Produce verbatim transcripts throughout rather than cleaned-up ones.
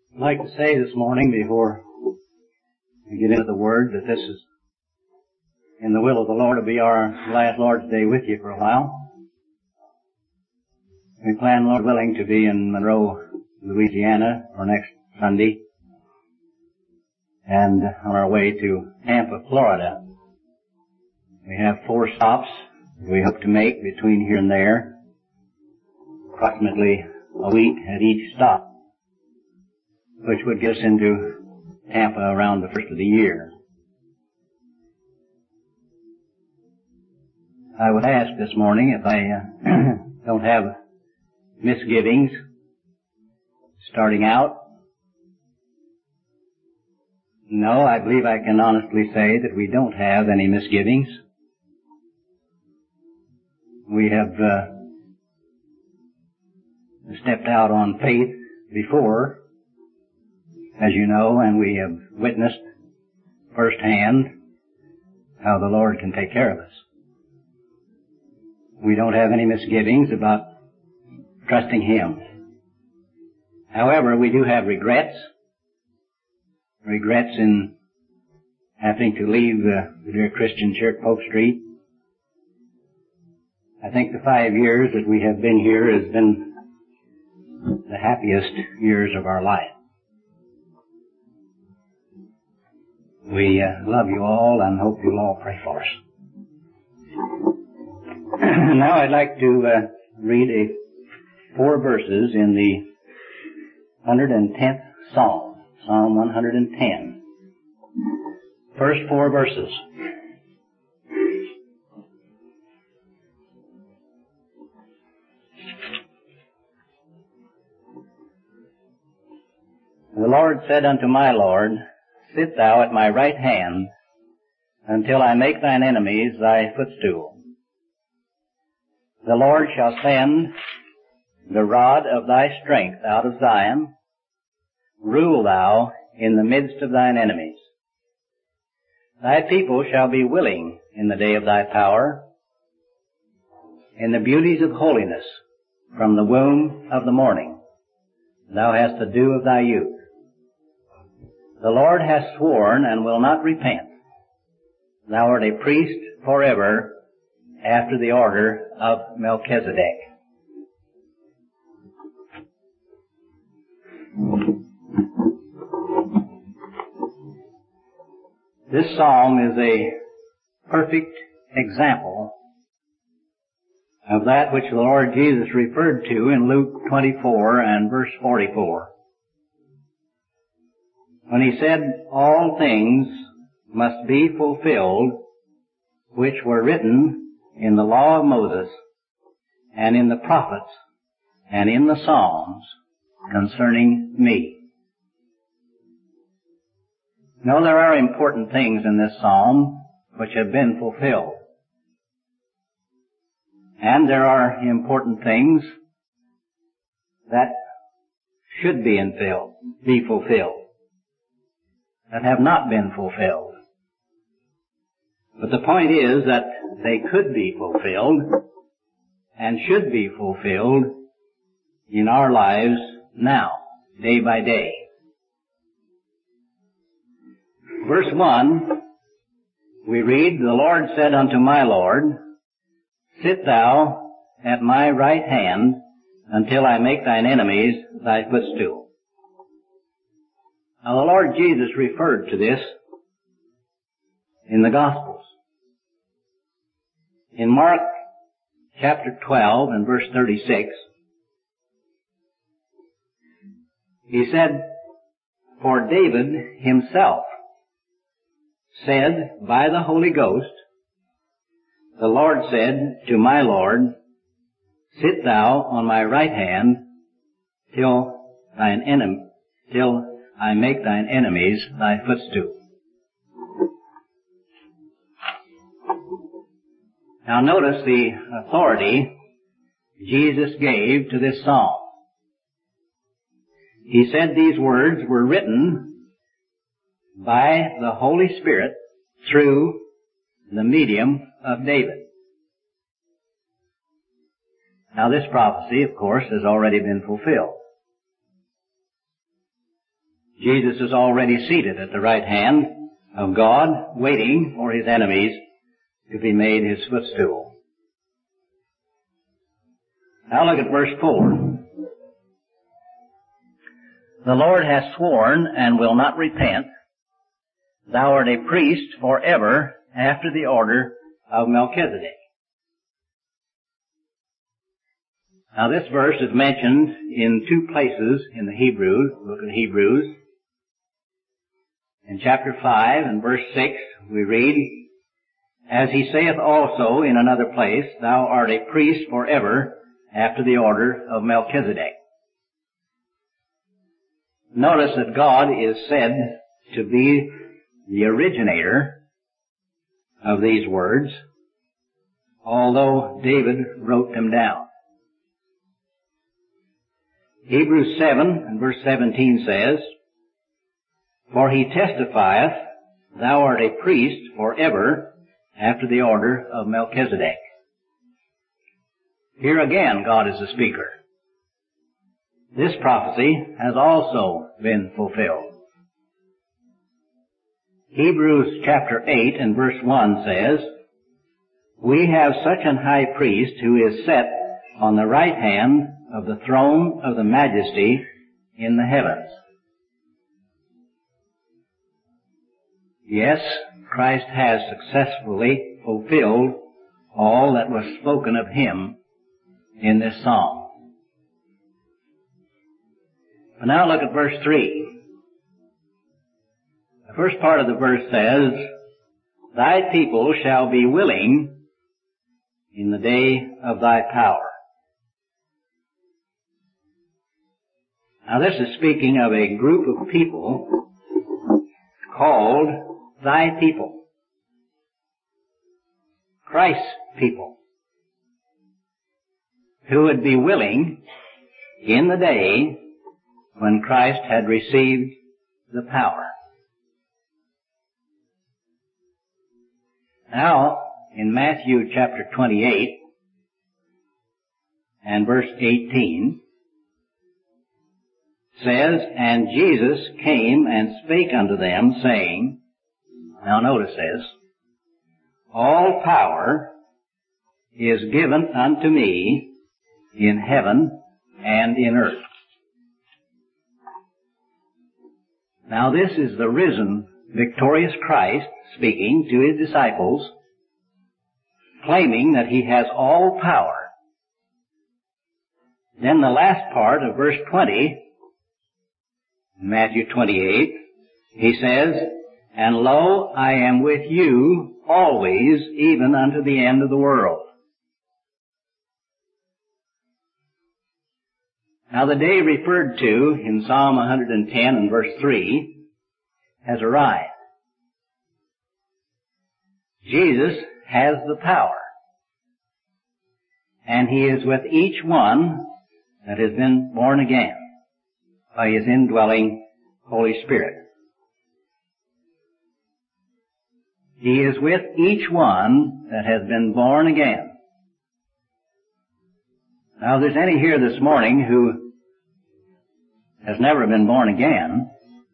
I'd like to say this morning before we get into the Word that this is in the will of the Lord to be our last Lord's Day with you for a while. We plan, Lord willing, to be in Monroe, Louisiana for next Sunday and on our way to Tampa, Florida. We have four stops we hope to make between here and there, approximately a week at each stop, which would get us into Tampa around the first of the year. I would ask this morning if I uh, don't have misgivings starting out. No, I believe I can honestly say that we don't have any misgivings. We have uh, stepped out on faith before, as you know, and we have witnessed firsthand how the Lord can take care of us. We don't have any misgivings about trusting Him. However, we do have regrets. Regrets in having to leave uh, the dear Christian Church, Pope Street. I think the five years that we have been here has been the happiest years of our life. We uh, love you all and hope you'll all pray for us. Now I'd like to uh, read a, four verses in the one hundred tenth Psalm, Psalm one hundred ten. First four verses. The Lord said unto my Lord, Sit thou at my right hand, until I make thine enemies thy footstool. The Lord shall send the rod of thy strength out of Zion. Rule thou in the midst of thine enemies. Thy people shall be willing in the day of thy power, in the beauties of holiness, from the womb of the morning. Thou hast the dew of thy youth. The Lord hath sworn and will not repent. Thou art a priest forever after the order of Melchizedek. This psalm is a perfect example of that which the Lord Jesus referred to in Luke twenty-four and verse forty-four. When He said, all things must be fulfilled which were written in the law of Moses and in the prophets and in the Psalms concerning me. Now there are important things in this psalm which have been fulfilled. And there are important things that should be fulfilled, be fulfilled, that have not been fulfilled. But the point is that they could be fulfilled and should be fulfilled in our lives now, day by day. Verse one, we read, The Lord said unto my Lord, Sit thou at my right hand until I make thine enemies thy footstool. Now the Lord Jesus referred to this in the Gospels. In Mark chapter twelve and verse thirty-six, He said, For David himself said by the Holy Ghost, The Lord said to my Lord, Sit thou on my right hand till thine enemy, till I make thine enemies thy footstool. Now notice the authority Jesus gave to this psalm. He said these words were written by the Holy Spirit through the medium of David. Now this prophecy, of course, has already been fulfilled. Jesus is already seated at the right hand of God, waiting for his enemies to be made his footstool. Now look at verse four. The Lord hath sworn and will not repent. Thou art a priest forever after the order of Melchizedek. Now this verse is mentioned in two places in the Hebrews. Look at Hebrews. In chapter five and verse six we read, As he saith also in another place, Thou art a priest forever after the order of Melchizedek. Notice that God is said to be the originator of these words, although David wrote them down. Hebrews seven and verse seventeen says, For he testifieth, Thou art a priest forever after the order of Melchizedek. Here again God is the speaker. This prophecy has also been fulfilled. Hebrews chapter eight and verse one says, We have such an high priest who is set on the right hand of the throne of the majesty in the heavens. Yes, Christ has successfully fulfilled all that was spoken of him in this psalm. But now look at verse three. The first part of the verse says, Thy people shall be willing in the day of thy power. Now this is speaking of a group of people called thy people. Christ's people. Who would be willing in the day when Christ had received the power. Now, in Matthew chapter twenty-eight and verse eighteen, says, And Jesus came and spake unto them, saying, now notice this, All power is given unto me in heaven and in earth. Now this is the risen, victorious Christ speaking to his disciples, claiming that he has all power. Then the last part of verse twenty, Matthew twenty-eight, he says, And lo, I am with you always, even unto the end of the world. Now the day referred to in Psalm one hundred ten and verse three has arrived. Jesus has the power, and he is with each one that has been born again by his indwelling Holy Spirit. He is with each one that has been born again. Now, if there's any here this morning who has never been born again,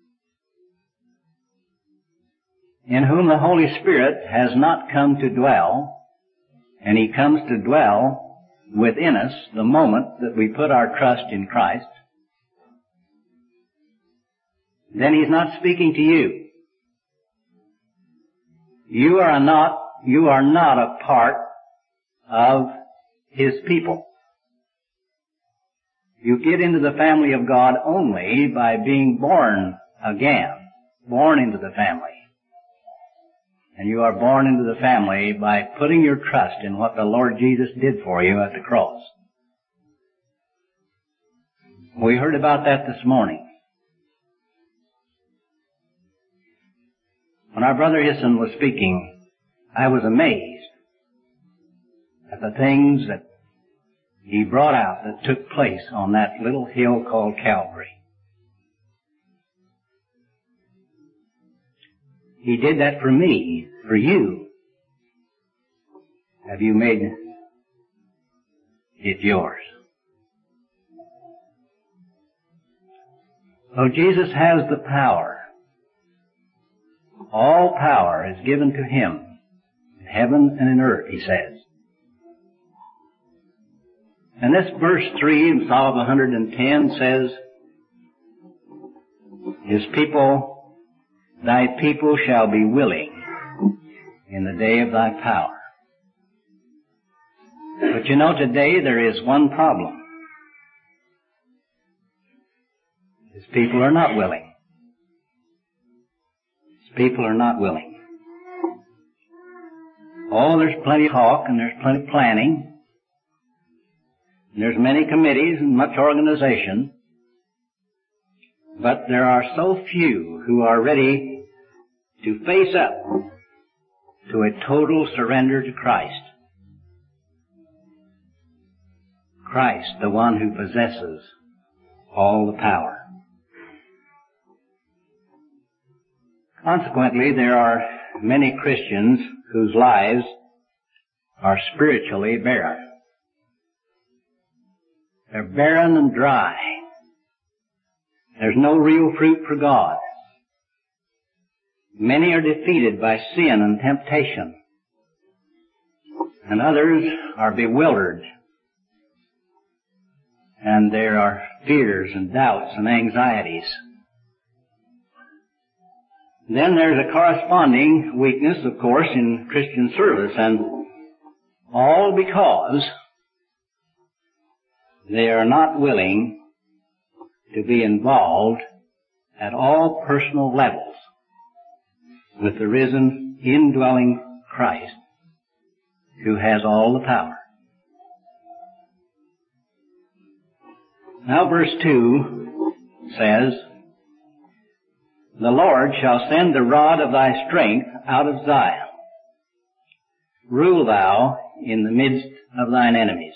in whom the Holy Spirit has not come to dwell, and he comes to dwell within us the moment that we put our trust in Christ, then he's not speaking to you. You are not, you are not a part of his people. You get into the family of God only by being born again, born into the family. And you are born into the family by putting your trust in what the Lord Jesus did for you at the cross. We heard about that this morning. When our brother Hisson was speaking, I was amazed at the things that he brought out that took place on that little hill called Calvary. He did that for me, for you. Have you made it yours? So Jesus has the power. All power is given to Him, in heaven and in earth, He says. And this verse three in Psalm one hundred ten says, His people, Thy people shall be willing in the day of Thy power. But you know, today there is one problem. His people are not willing. His people are not willing. Oh, there's plenty of talk and there's plenty of planning. And there's many committees and much organization. But there are so few who are ready to face up to a total surrender to Christ. Christ, the one who possesses all the power. Consequently, there are many Christians whose lives are spiritually barren. They're barren and dry. There's no real fruit for God. Many are defeated by sin and temptation, and others are bewildered, and there are fears and doubts and anxieties. Then there's a corresponding weakness, of course, in Christian service, and all because they are not willing to be involved at all personal levels with the risen, indwelling Christ, who has all the power. Now verse two says, The Lord shall send the rod of thy strength out of Zion. Rule thou in the midst of thine enemies.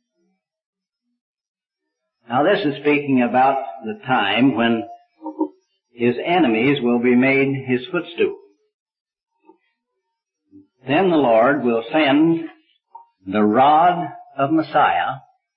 Now this is speaking about the time when his enemies will be made his footstool. Then the Lord will send the rod of Messiah,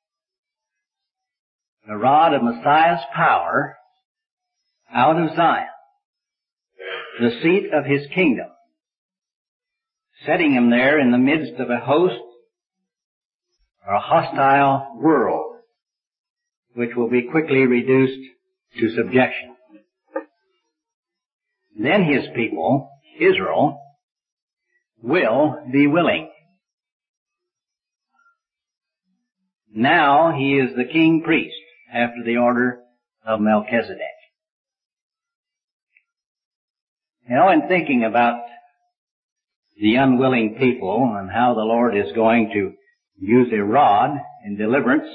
the rod of Messiah's power, out of Zion, the seat of his kingdom, setting him there in the midst of a host or a hostile world, which will be quickly reduced to subjection. Then his people, Israel, will be willing. Now he is the king priest after the order of Melchizedek. You know, in thinking about the unwilling people and how the Lord is going to use a rod in deliverance,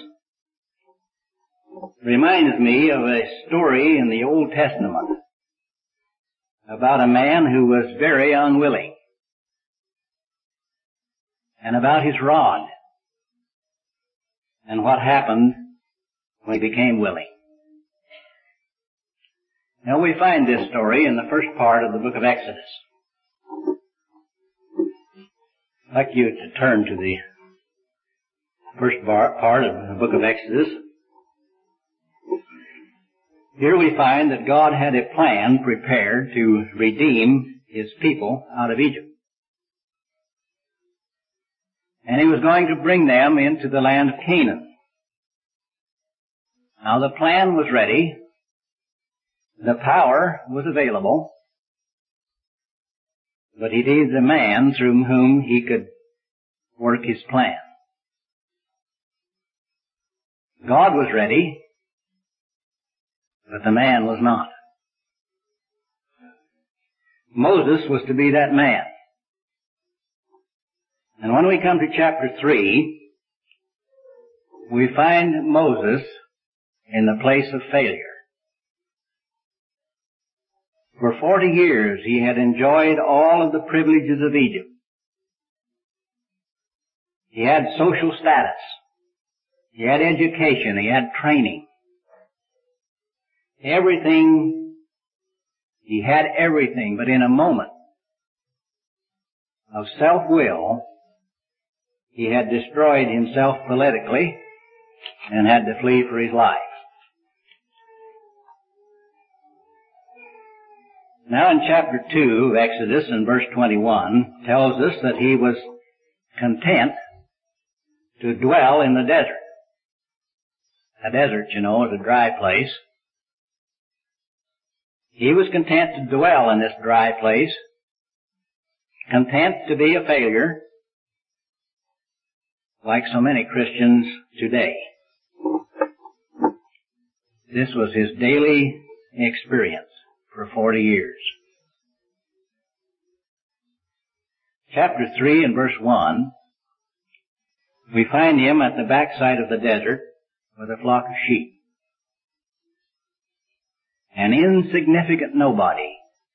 reminds me of a story in the Old Testament about a man who was very unwilling, and about his rod and what happened when he became willing. Now we find this story in the first part of the book of Exodus. I'd like you to turn to the first part of the book of Exodus. Here we find that God had a plan prepared to redeem His people out of Egypt. And He was going to bring them into the land of Canaan. Now the plan was ready. The power was available. But He needed a man through whom He could work His plan. God was ready, but the man was not. Moses was to be that man. And when we come to chapter three, we find Moses in the place of failure. For forty years he had enjoyed all of the privileges of Egypt. He had social status. He had education. He had training. Everything, he had everything, but in a moment of self-will, he had destroyed himself politically and had to flee for his life. Now in chapter two of Exodus in verse twenty-one tells us that he was content to dwell in the desert. A desert, you know, is a dry place. He was content to dwell in this dry place, content to be a failure, like so many Christians today. This was his daily experience for forty years. Chapter three and verse one, we find him at the backside of the desert with a flock of sheep. An insignificant nobody,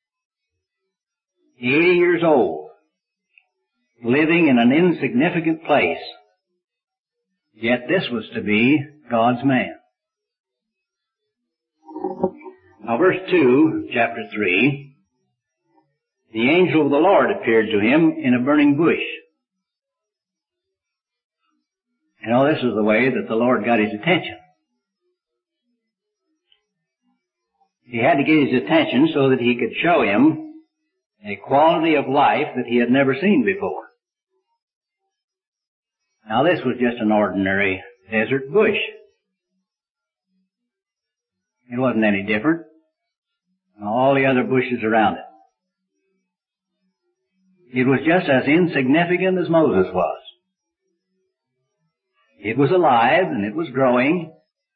eighty years old, living in an insignificant place, yet this was to be God's man. Now verse two, chapter three, the angel of the Lord appeared to him in a burning bush. You know, this is the way that the Lord got his attention. He had to get his attention so that he could show him a quality of life that he had never seen before. Now this was just an ordinary desert bush. It wasn't any different than all the other bushes around it. It was just as insignificant as Moses was. It was alive and it was growing.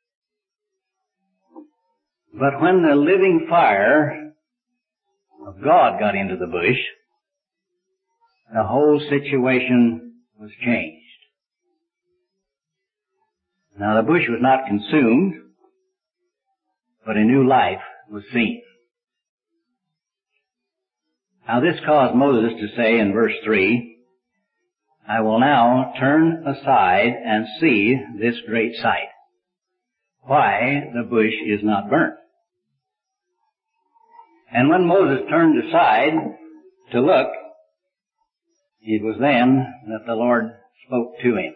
But when the living fire of God got into the bush, the whole situation was changed. Now the bush was not consumed, but a new life was seen. Now this caused Moses to say in verse three, I will now turn aside and see this great sight, why the bush is not burnt. And when Moses turned aside to look, it was then that the Lord spoke to him.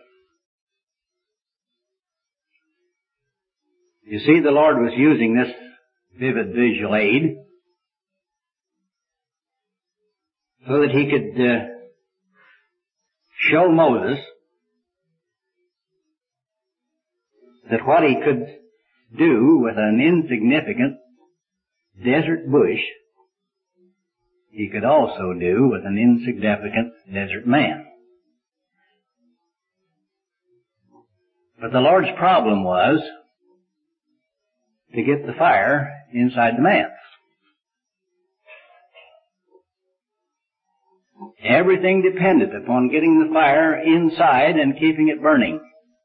You see, the Lord was using this vivid visual aid so that he could uh, show Moses that what he could do with an insignificant desert bush, he could also do with an insignificant desert man. But the Lord's problem was to get the fire inside the man. Everything depended upon getting the fire inside and keeping it burning.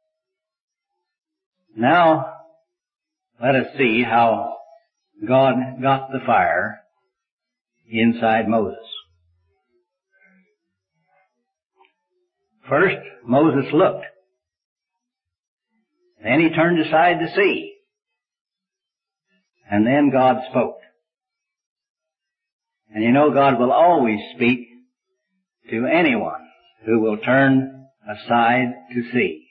Now, let us see how God got the fire inside Moses. First, Moses looked. Then he turned aside to see. And then God spoke. And you know, God will always speak to anyone who will turn aside to see.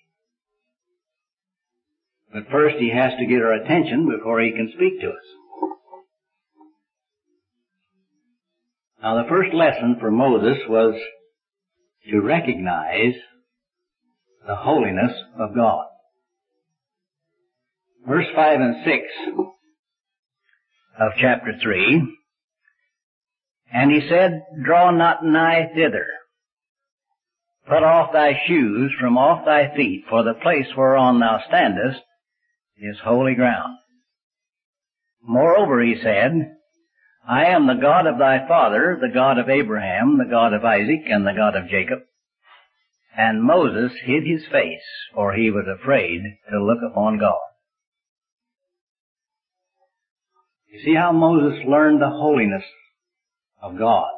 But first he has to get our attention before he can speak to us. Now the first lesson for Moses was to recognize the holiness of God. Verse five and six of chapter three, and he said, draw not nigh thither. Put off thy shoes from off thy feet, for the place whereon thou standest is holy ground. Moreover, he said, I am the God of thy father, the God of Abraham, the God of Isaac, and the God of Jacob. And Moses hid his face, for he was afraid to look upon God. You see how Moses learned the holiness of God.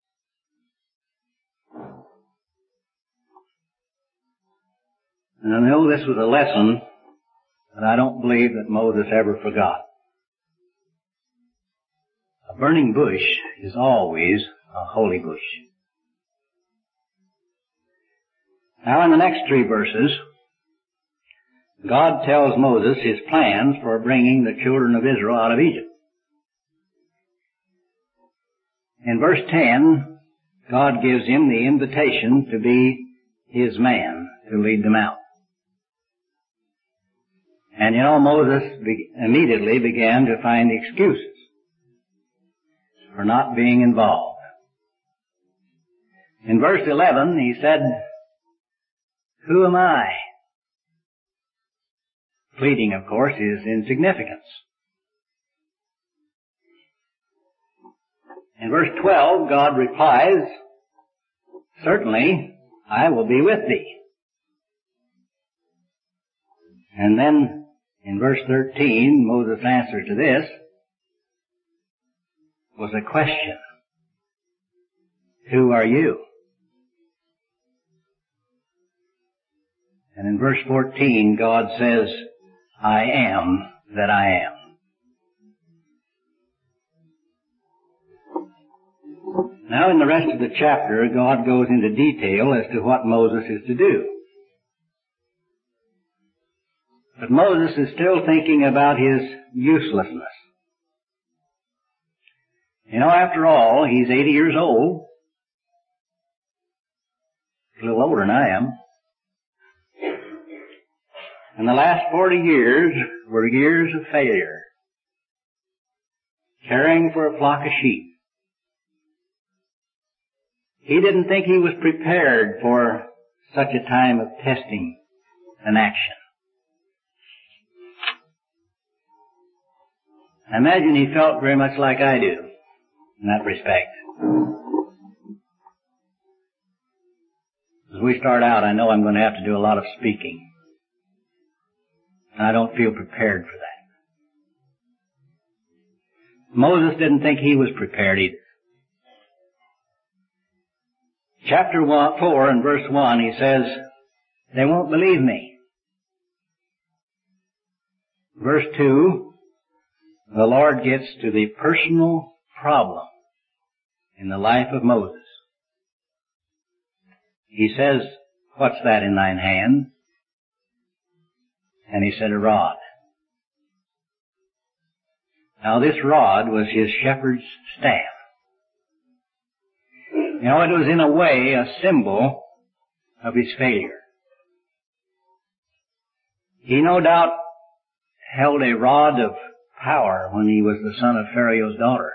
And I know this was a lesson that I don't believe that Moses ever forgot. A burning bush is always a holy bush. Now in the next three verses, God tells Moses his plans for bringing the children of Israel out of Egypt. In verse ten, God gives him the invitation to be his man, to lead them out. And you know, Moses be- immediately began to find excuses for not being involved. In verse eleven, he said, "Who am I?" Pleading, of course, his insignificance. In verse twelve, God replies, "Certainly, I will be with thee." And then, in verse thirteen, Moses' answer to this was a question. "Who are you?" And in verse fourteen, God says, "I am that I am." Now in the rest of the chapter, God goes into detail as to what Moses is to do. But Moses is still thinking about his uselessness. You know, after all, he's eighty years old. A little older than I am. And the last forty years were years of failure. Caring for a flock of sheep. He didn't think he was prepared for such a time of testing and action. I imagine he felt very much like I do in that respect. As we start out, I know I'm going to have to do a lot of speaking. And I don't feel prepared for that. Moses didn't think he was prepared either. Chapter one, four and verse one, he says, "They won't believe me." Verse two, the Lord gets to the personal problem in the life of Moses. He says, "What's that in thine hand?" And he said, "A rod." Now this rod was his shepherd's staff. You know, it was in a way a symbol of his failure. He no doubt held a rod of power when he was the son of Pharaoh's daughter.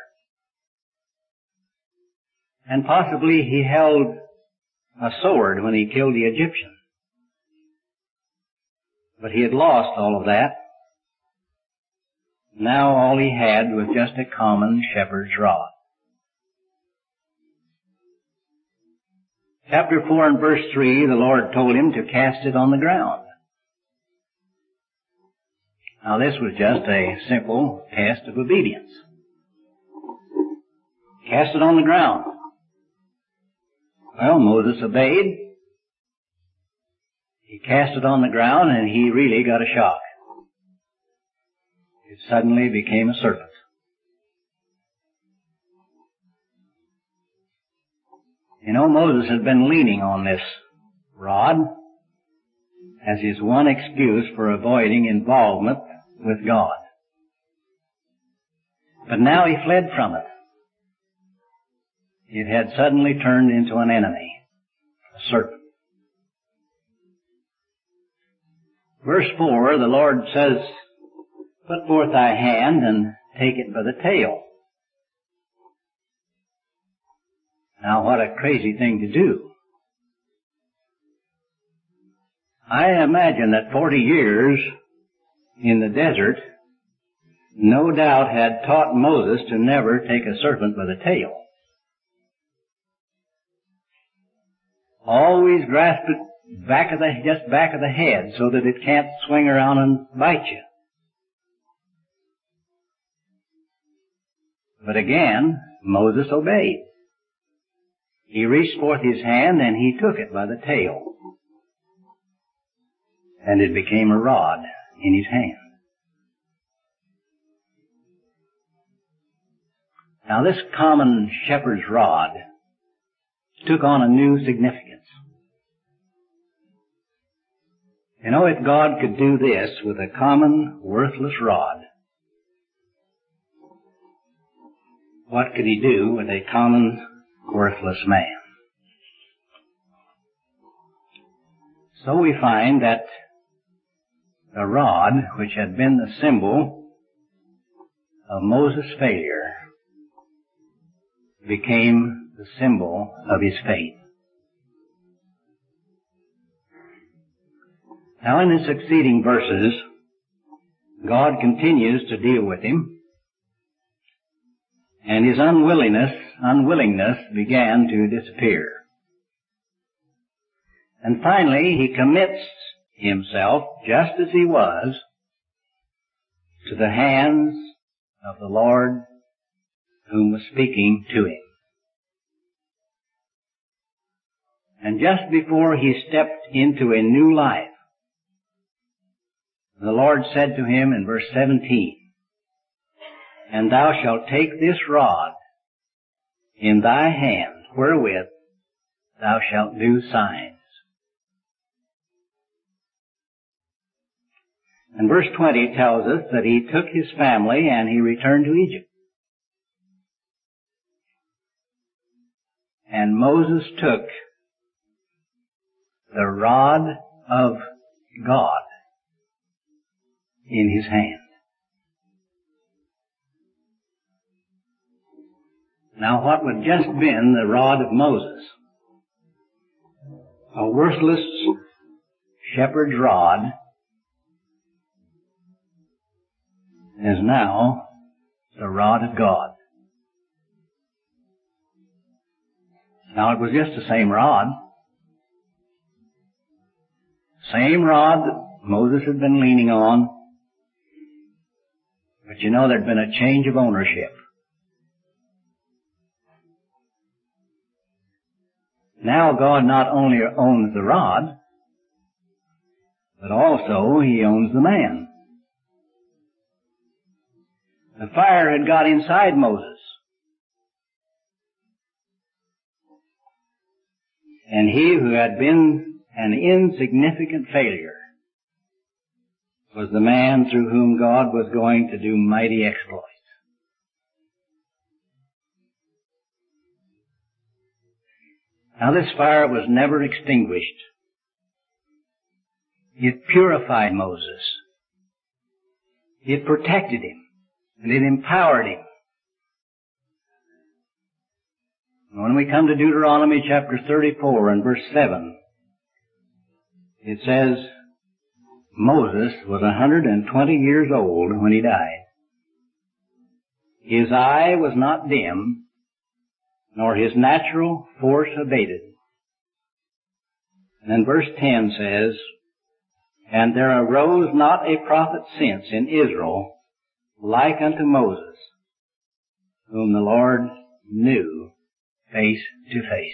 And possibly he held a sword when he killed the Egyptian. But he had lost all of that. Now all he had was just a common shepherd's rod. Chapter four and verse three, the Lord told him to cast it on the ground. Now this was just a simple test of obedience. Cast it on the ground. Well, Moses obeyed. He cast it on the ground and he really got a shock. It suddenly became a serpent. You know, Moses had been leaning on this rod as his one excuse for avoiding involvement with God. But now he fled from it. It had suddenly turned into an enemy, a serpent. Verse four, the Lord says, "Put forth thy hand and take it by the tail." Now what a crazy thing to do. I imagine that forty years in the desert no doubt had taught Moses to never take a serpent by the tail. Always grasp it back of the, just back of the head so that it can't swing around and bite you. But again, Moses obeyed. He reached forth his hand and he took it by the tail. And it became a rod in his hand. Now this common shepherd's rod took on a new significance. You know, if God could do this with a common, worthless rod, what could he do with a common, worthless man? So we find that the rod, which had been the symbol of Moses' failure, became the symbol of his faith. Now in the succeeding verses, God continues to deal with him, and his unwillingness, unwillingness began to disappear. And finally, he commits himself, just as he was, to the hands of the Lord whom was speaking to him. And just before he stepped into a new life, the Lord said to him in verse seventeen, "And thou shalt take this rod in thy hand, wherewith thou shalt do signs." And verse twenty tells us that he took his family and he returned to Egypt. And Moses took the rod of God in his hand. Now what would just been the rod of Moses, a worthless shepherd's rod, is now the rod of God. Now it was just the same rod. Same rod that Moses had been leaning on. But you know, there'd been a change of ownership. Now God not only owns the rod, but also He owns the man. The fire had got inside Moses. And he who had been an insignificant failure was the man through whom God was going to do mighty exploits. Now this fire was never extinguished. It purified Moses. It protected him. And it empowered him. When we come to Deuteronomy chapter thirty-four and verse seven, it says, Moses was one hundred twenty years old when he died. His eye was not dim, nor his natural force abated. And then verse ten says, "And there arose not a prophet since in Israel like unto Moses, whom the Lord knew face to face."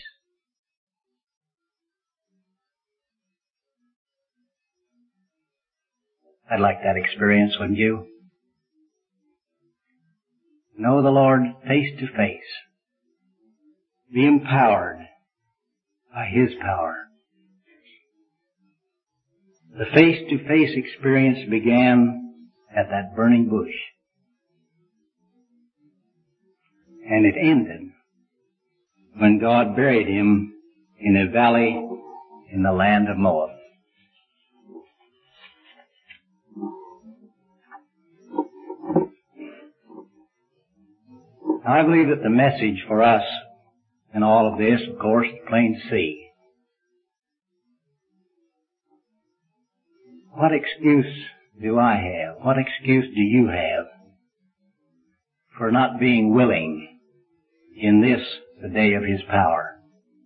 I'd like that experience, wouldn't you? Know the Lord face to face. Be empowered by His power. The face-to-face experience began at that burning bush. And it ended when God buried him in a valley in the land of Moab. I believe that the message for us in all of this, of course, plain to see. What excuse do I have? What excuse do you have for not being willing in this, the day of His power?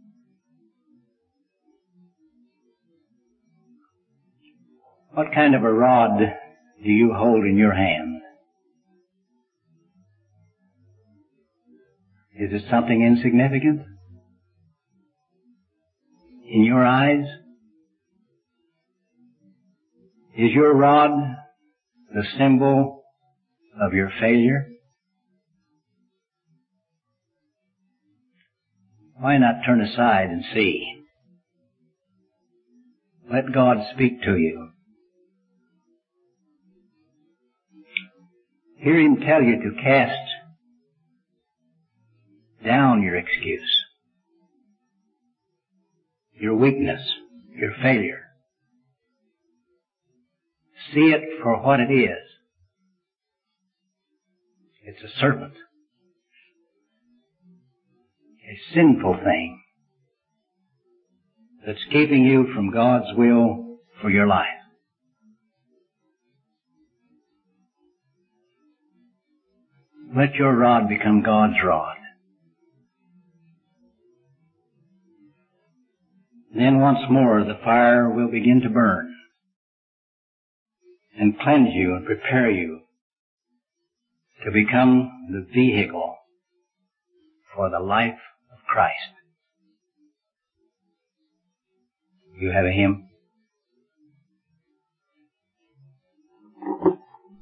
What kind of a rod do you hold in your hand? Is it something insignificant in your eyes? Is your rod the symbol of your failure? Why not turn aside and see? Let God speak to you. Hear Him tell you to cast down your excuse, your weakness, your failure. See it for what it is. It's a serpent. A sinful thing that's keeping you from God's will for your life. Let your rod become God's rod. Then once more the fire will begin to burn and cleanse you and prepare you to become the vehicle for the life of Christ. You have a hymn?